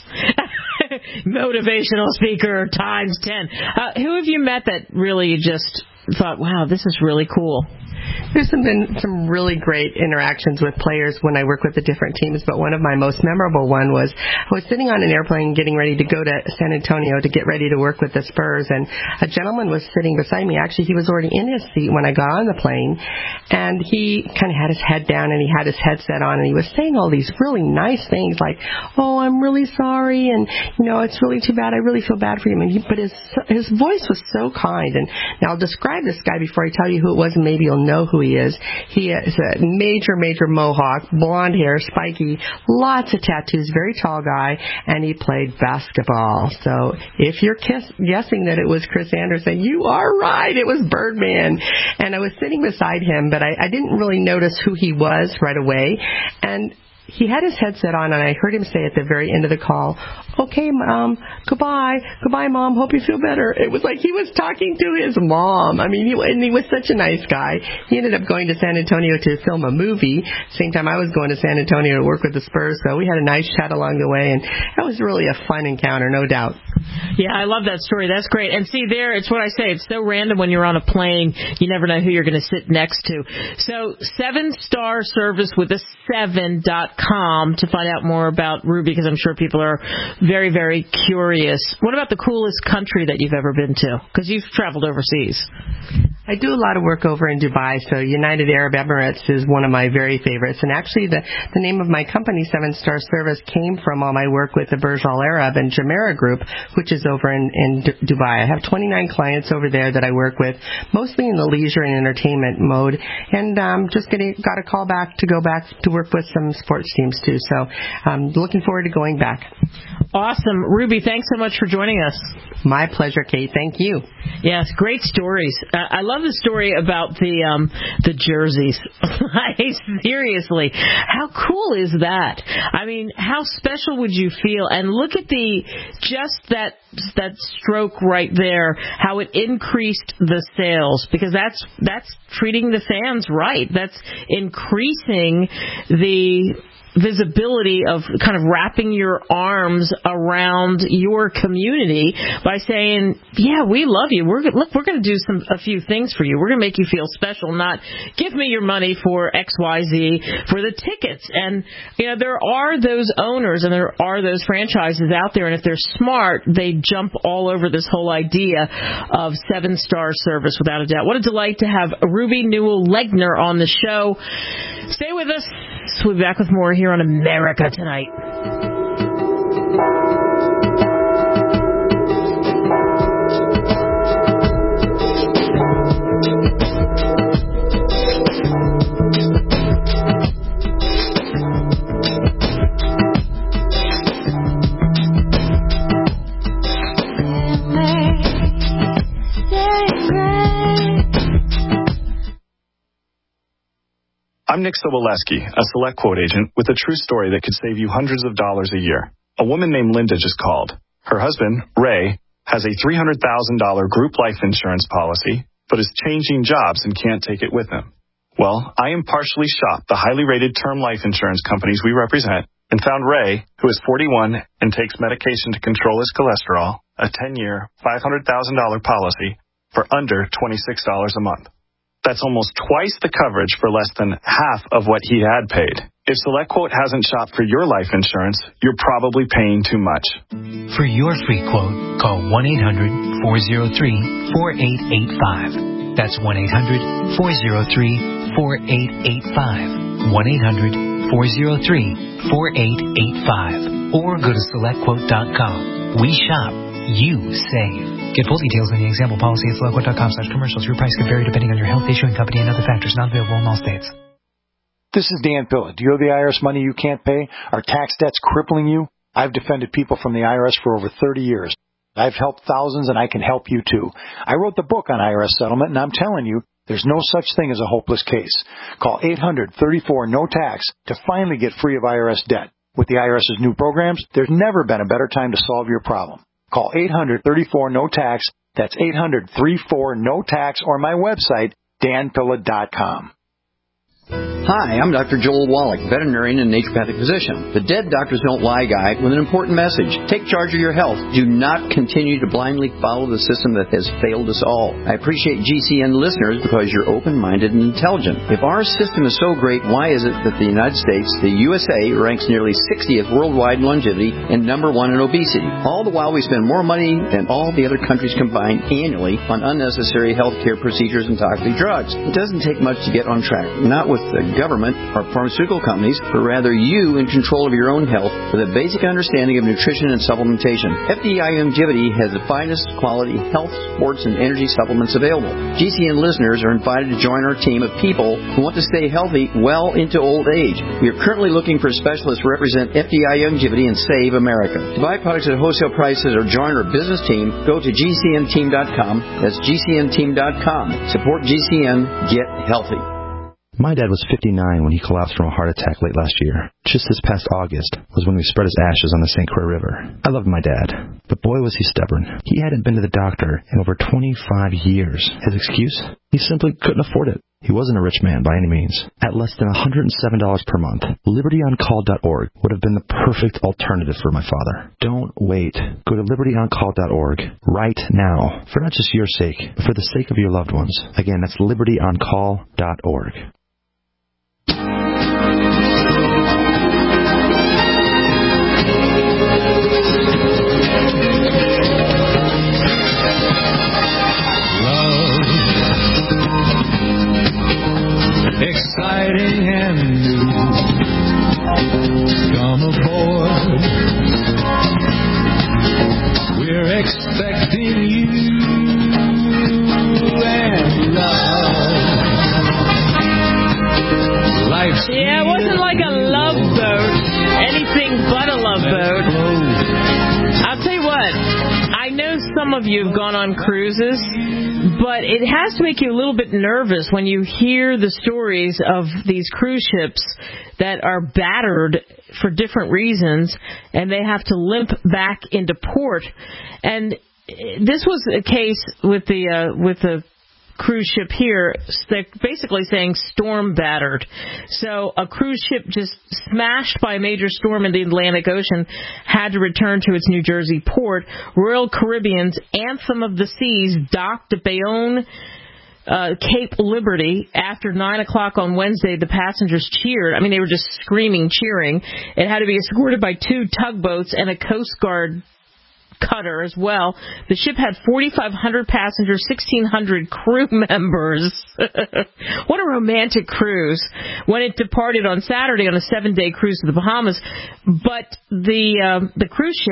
Motivational speaker times ten. Uh, who have you met that really just thought, wow, this is really cool? There's been some really great interactions with players when I work with the different teams, but one of my most memorable one was I was sitting on an airplane getting ready to go to San Antonio to get ready to work with the Spurs, and a gentleman was sitting beside me. Actually, he was already in his seat when I got on the plane, and he kind of had his head down and he had his headset on, and he was saying all these really nice things like, oh, I'm really sorry, and, you know, it's really too bad. I really feel bad for you. And he, but his, his voice was so kind. And now I'll describe this guy before I tell you who it was, and maybe you'll know who he is. He is a major, major mohawk, blonde hair, spiky, lots of tattoos, very tall guy, and he played basketball. So if you're kiss, guessing that it was Chris Andersen, you are right. It was Birdman. And I was sitting beside him, but I, I didn't really notice who he was right away. And he had his headset on, and I heard him say at the very end of the call, okay, Mom, goodbye, goodbye, Mom, hope you feel better. It was like he was talking to his mom. I mean, he, and he was such a nice guy. He ended up going to San Antonio to film a movie. Same time I was going to San Antonio to work with the Spurs, so we had a nice chat along the way, and that was really a fun encounter, no doubt. Yeah, I love that story. That's great. And see, there, it's what I say. It's so random when you're on a plane. You never know who you're going to sit next to. So, seven-star service with a seven dot com to find out more about Ruby, because I'm sure people are very, very curious. What about the coolest country that you've ever been to? Because you've traveled overseas. I do a lot of work over in Dubai, so United Arab Emirates is one of my very favorites. And actually, the, the name of my company, Seven Star Service, came from all my work with the Burj Al Arab and Jumeirah Group, which is over in, in D- Dubai. I have twenty-nine clients over there that I work with, mostly in the leisure and entertainment mode. And um, just getting, got a call back to go back to work with some sports teams, too. So I'm um, looking forward to going back. Awesome. Ruby, thanks so much for joining us. My pleasure, Kate. Thank you. Yes, great stories. Uh, I love the story about the um, the jerseys. Seriously, how cool is that? I mean, how special would you feel? And look at the just that that stroke right there, how it increased the sales, because that's that's treating the fans right. That's increasing the visibility of kind of wrapping your arms around your community by saying, yeah, we love you. We're look, we're going to do some a few things for you. We're going to make you feel special, not give me your money for X Y Z for the tickets. And, you know, there are those owners and there are those franchises out there, and if they're smart, they jump all over this whole idea of seven-star service without a doubt. What a delight to have Ruby Newell-Legner on the show. Stay with us. We'll be back with more here on America Tonight. I'm Nick Soboleski, a Select Quote agent with a true story that could save you hundreds of dollars a year. A woman named Linda just called. Her husband, Ray, has a three hundred thousand dollars group life insurance policy, but is changing jobs and can't take it with him. Well, I impartially shopped the highly rated term life insurance companies we represent and found Ray, who is forty-one and takes medication to control his cholesterol, a ten-year, five hundred thousand dollars policy for under twenty-six dollars a month. That's almost twice the coverage for less than half of what he had paid. If SelectQuote hasn't shopped for your life insurance, you're probably paying too much. For your free quote, call one eight hundred, four oh three, four eight eight five. That's one eight hundred, four oh three, four eight eight five. one eight hundred, four oh three, four eight eight five. Or go to select quote dot com. We shop. You save. Get full details in the example policy at select quote dot com slash commercials. Your price can vary depending on your health, issuing company, and other factors. Not available in all states. This is Dan Pilla. Do you owe the I R S money you can't pay? Are tax debts crippling you? I've defended people from the I R S for over thirty years. I've helped thousands, and I can help you too. I wrote the book on I R S settlement, and I'm telling you, there's no such thing as a hopeless case. Call eight hundred, thirty-four, no tax to finally get free of I R S debt. With the IRS's new programs, there's never been a better time to solve your problem. Call eight hundred, thirty-four, no tax. That's eight hundred, thirty-four, no tax, or my website, dan pilla dot com. Hi, I'm Doctor Joel Wallach, veterinarian and naturopathic physician. The Dead Doctors Don't Lie guy with an important message. Take charge of your health. Do not continue to blindly follow the system that has failed us all. I appreciate G C N listeners because you're open-minded and intelligent. If our system is so great, why is it that the United States, the U S A, ranks nearly sixtieth worldwide in longevity and number one in obesity? All the while we spend more money than all the other countries combined annually on unnecessary health care procedures and toxic drugs. It doesn't take much to get on track. Not with the government or pharmaceutical companies, but rather you in control of your own health with a basic understanding of nutrition and supplementation. F D I Longevity has the finest quality health, sports, and energy supplements available. G C N listeners are invited to join our team of people who want to stay healthy well into old age. We are currently looking for specialists to represent F D I Longevity and Save America. To buy products at wholesale prices or join our business team, go to G C N team dot com. That's G C N team dot com. Support G C N. Get healthy. My dad was fifty-nine when he collapsed from a heart attack late last year. Just this past August was when we spread his ashes on the Saint Croix River. I loved my dad, but boy was he stubborn. He hadn't been to the doctor in over twenty-five years. His excuse? He simply couldn't afford it. He wasn't a rich man by any means. At less than one hundred seven dollars per month, liberty on call dot org would have been the perfect alternative for my father. Don't wait. Go to liberty on call dot org right now, for not just your sake, but for the sake of your loved ones. Again, that's liberty on call dot org. Exciting and new. Come aboard. We're expecting you and love. Life's yeah, it wasn't like a love boat. Anything but a love boat. I'll tell you what. I know some of you have gone on cruises, but it has to make you a little bit nervous when you hear the stories of these cruise ships that are battered for different reasons, and they have to limp back into port. And this was a case with the uh, with the cruise ship here, they're basically saying storm battered. So a cruise ship just smashed by a major storm in the Atlantic Ocean had to return to its New Jersey port. Royal Caribbean's Anthem of the Seas docked at Bayonne, uh, Cape Liberty. After nine o'clock on Wednesday, the passengers cheered. I mean, they were just screaming, cheering. It had to be escorted by two tugboats and a Coast Guard cutter as well. The ship had forty-five hundred passengers, sixteen hundred crew members. What a romantic cruise. When it departed on Saturday on a seven-day cruise to the Bahamas, but the uh, the cruise ship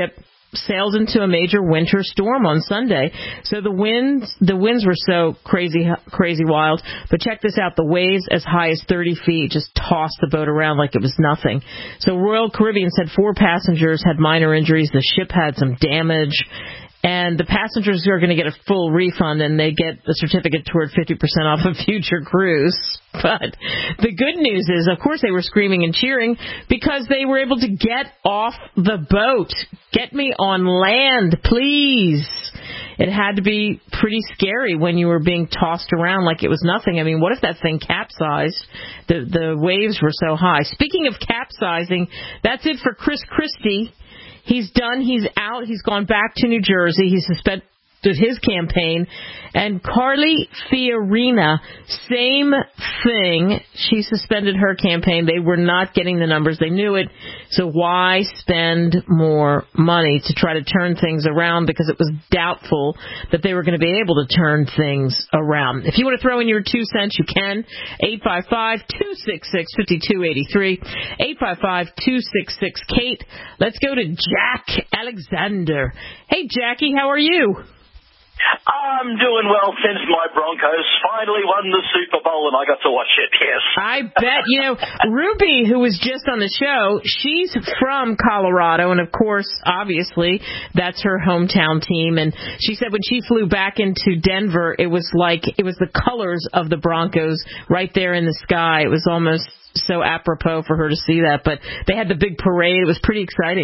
sailed into a major winter storm on Sunday. So the winds, the winds were so crazy, crazy wild. But check this out: the waves as high as thirty feet just tossed the boat around like it was nothing. So Royal Caribbean said four passengers had minor injuries. The ship had some damage. And the passengers are going to get a full refund, and they get a certificate toward fifty percent off a future cruise. But the good news is, of course, they were screaming and cheering because they were able to get off the boat. Get me on land, please. It had to be pretty scary when you were being tossed around like it was nothing. I mean, what if that thing capsized? The, the waves were so high. Speaking of capsizing, that's it for Chris Christie. He's done. He's out. He's gone back to New Jersey. He suspended his campaign. And Carly Fiorina, same thing. She suspended her campaign. They were not getting the numbers. They knew it. So why spend more money to try to turn things around? Because it was doubtful that they were going to be able to turn things around. If you want to throw in your two cents, you can. eight five five, two six six, five two eight three. eight five five, two six six, Kate. Let's go to Jack Alexander. Hey, Jackie, how are you? I'm doing well since my Broncos finally won the Super Bowl and I got to watch it, yes. I bet. You know, Ruby, who was just on the show, she's from Colorado, and of course, obviously, that's her hometown team. And she said when she flew back into Denver, it was like it was the colors of the Broncos right there in the sky. It was almost so apropos for her to see that. But they had the big parade. It was pretty exciting.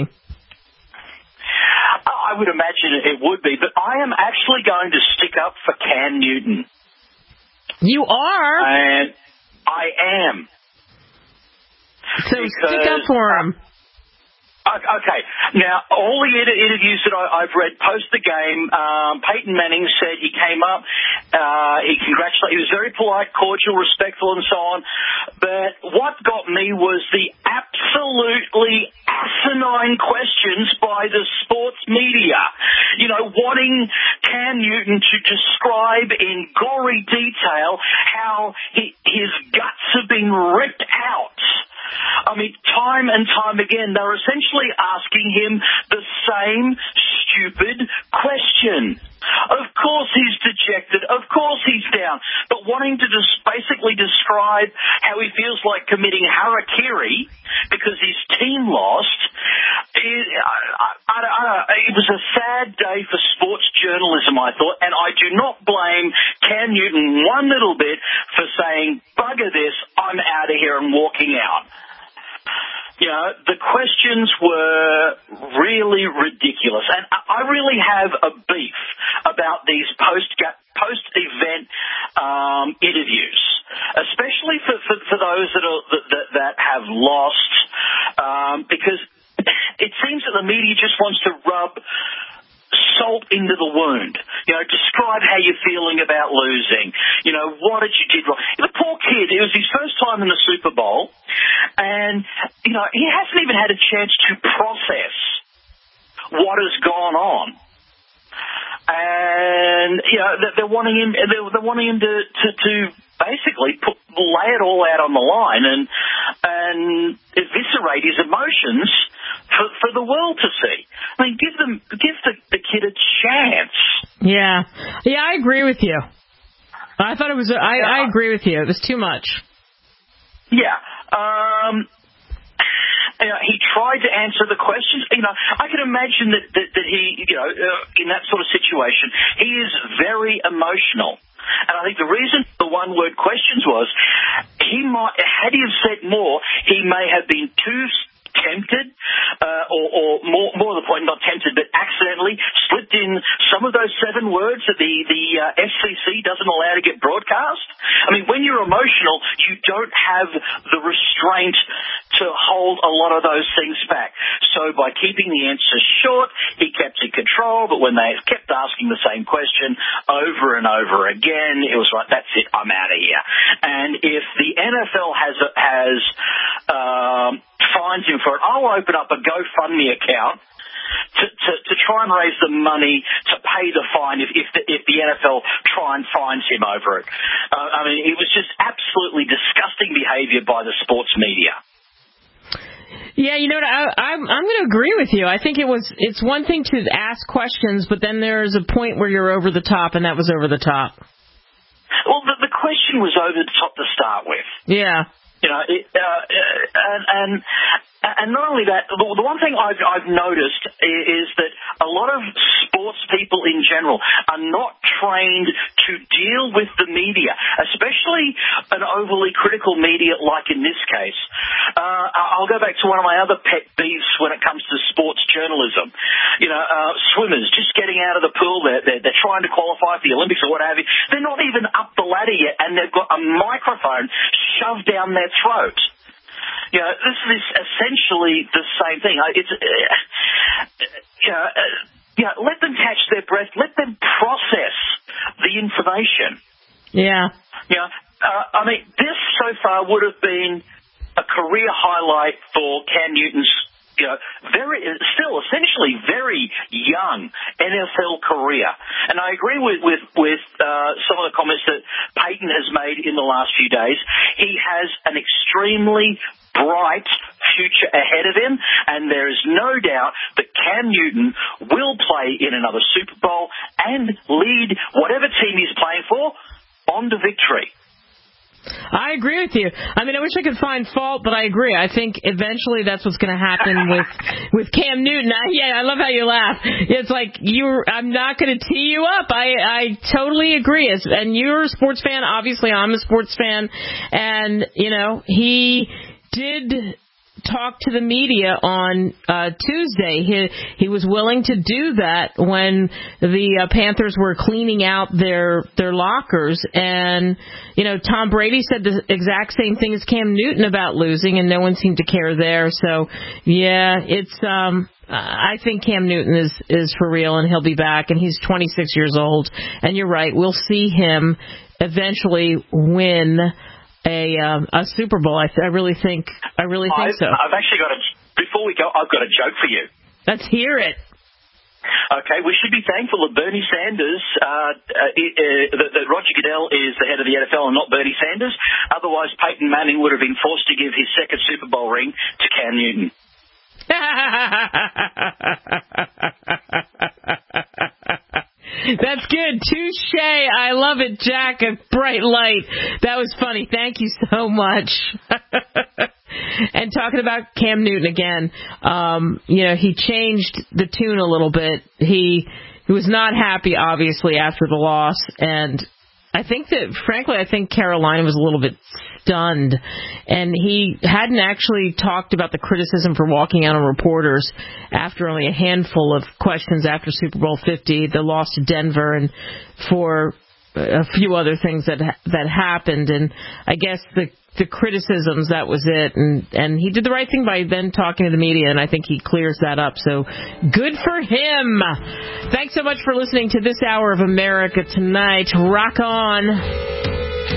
I would imagine it would be, but I am actually going to stick up for Cam Newton. You are? And I am. So because, stick up for him. Okay. Now, all the interviews that I, I've read post the game, um, Peyton Manning said he came up, uh, he congratulated, he was very polite, cordial, respectful, and so on. But what got me was the absolutely asinine questions by the sports media. You know, wanting Cam Newton to describe in gory detail how he, his guts have been ripped out. I mean, time and time again, they're essentially asking him the same stupid question. Of course he's dejected. Of course he's down. But wanting to just basically describe how he feels like committing harakiri because his team lost, it, I, I, I, it was a sad day for sports journalism, I thought, and I do not blame Cam Newton one little bit for saying, bugger this, I'm out of here and walking out. You know, the questions were really ridiculous. And I really have a beef about these post post-event um, interviews, especially for, for, for those that, are, that, that have lost, um, because it seems that the media just wants to rub salt into the wound. You know, describe how you're feeling about losing. You know, what did you do wrong? The poor kid, it was his first time in the Super Bowl, and, you know, he hasn't even had a chance to process what has gone on. And, you know, they're wanting him, they're, they're wanting him to, to, to basically put, lay it all out on the line and, and eviscerate his emotions for, for the world to see. I mean, give them, give the, the kid a chance. Yeah. Yeah, I agree with you. I thought it was, I, I agree with you. It was too much. Yeah. Um, you know, he tried to answer the questions. You know, I can imagine that, that, that he, you know, uh, in that sort of situation, he is very emotional. And I think the reason the one-word questions was he might, had he have said more, he may have been too tempted, uh, or, or more, more to the point, not tempted, but accidentally slipped in some of those seven words that the, the uh, F C C doesn't allow to get broadcast. I mean, when you're emotional, you don't have the restraint to hold a lot of those things back. So by keeping the answers short, he kept in control, but when they kept asking the same question over and over again, it was like, that's it, I'm out of here. And if the N F L has, has um, fines him for it, I'll open up a GoFundMe account to, to, to try and raise the money to pay the fine if, if, the, if the N F L try and fines him over it. Uh, I mean, it was just absolutely disgusting behavior by the sports media. Yeah, you know what? I, I'm I'm going to agree with you. I think it was. It's one thing to ask questions, but then there's a point where you're over the top, and that was over the top. Well, the, the question was over the top to start with. Yeah. You know, it, uh, and, and and not only that, the, the one thing I've, I've noticed is that a lot of sports people in general are not trained to deal with the media, especially an overly critical media like in this case. Uh, I'll go back to one of my other pet beefs when it comes to sports journalism. You know, uh, swimmers just getting out of the pool, they're, they're, they're trying to qualify for the Olympics or what have you. They're not even up the ladder yet, and they've got a microphone shoved down their throat. You know, this is essentially the same thing. It's, uh, you know, uh, you know, let them catch their breath. Let them process the information. Yeah. You know, uh, I mean, this so far would have been a career highlight for Cam Newton's, you know, very, still essentially very young N F L career. And I agree with, with, with uh, some of the comments that Peyton has made in the last few days. He has an extremely bright future ahead of him, and there is no doubt that Cam Newton will play in another Super Bowl and lead whatever team he's playing for on to victory. I agree with you. I mean, I wish I could find fault, but I agree. I think eventually that's what's going to happen with with Cam Newton. I, yeah, I love how you laugh. It's like you're. I'm not going to tee you up. I I totally agree. As, and you're a sports fan. Obviously, I'm a sports fan, and you know he did talk to the media on uh, Tuesday. He he was willing to do that when the uh, Panthers were cleaning out their their lockers, and you know Tom Brady said the exact same thing as Cam Newton about losing, and no one seemed to care there. So yeah, it's um I think Cam Newton is is for real, and he'll be back, and he's twenty-six years old, and you're right, we'll see him eventually win A, um, a Super Bowl. I, I really think. I really think I've, so. I've actually got a. Before we go, I've got a joke for you. Let's hear it. Okay, we should be thankful that Bernie Sanders, uh, uh, uh, that, that Roger Goodell is the head of the N F L and not Bernie Sanders. Otherwise, Peyton Manning would have been forced to give his second Super Bowl ring to Cam Newton. That's good. Touche. I love it, Jack. A bright light. That was funny. Thank you so much. And talking about Cam Newton again, um, you know, he changed the tune a little bit. He he was not happy, obviously, after the loss, and I think that, frankly, I think Carolina was a little bit stunned, and he hadn't actually talked about the criticism for walking out on reporters after only a handful of questions after Super Bowl fifty, the loss to Denver, and for a few other things that that happened. And I guess the the criticisms, that was it. And, and he did the right thing by then talking to the media, and I think he clears that up. So good for him. Thanks so much for listening to this hour of America Tonight. Rock on.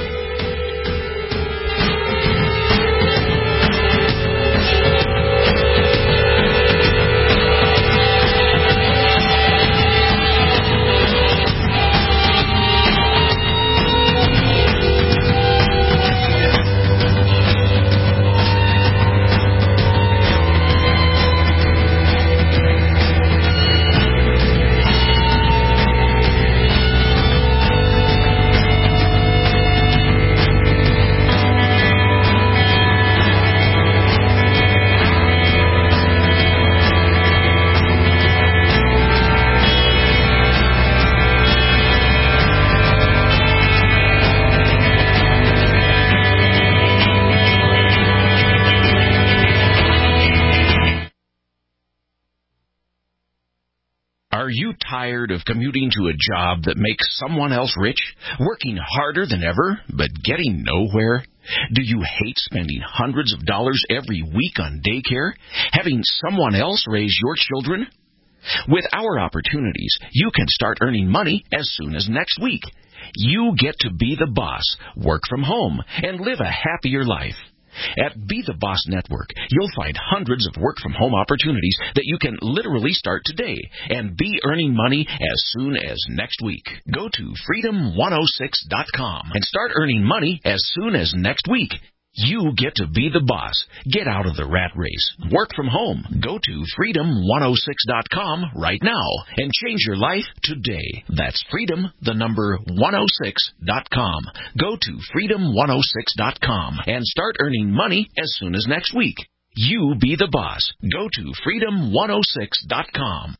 Are you tired of commuting to a job that makes someone else rich, working harder than ever, but getting nowhere? Do you hate spending hundreds of dollars every week on daycare, having someone else raise your children? With our opportunities, you can start earning money as soon as next week. You get to be the boss, work from home, and live a happier life. At Be the Boss Network, you'll find hundreds of work-from-home opportunities that you can literally start today and be earning money as soon as next week. Go to freedom one oh six dot com and start earning money as soon as next week. You get to be the boss. Get out of the rat race. Work from home. Go to freedom one oh six dot com right now and change your life today. That's freedom, the number one oh six dot com. Go to freedom one oh six dot com and start earning money as soon as next week. You be the boss. Go to freedom one oh six dot com.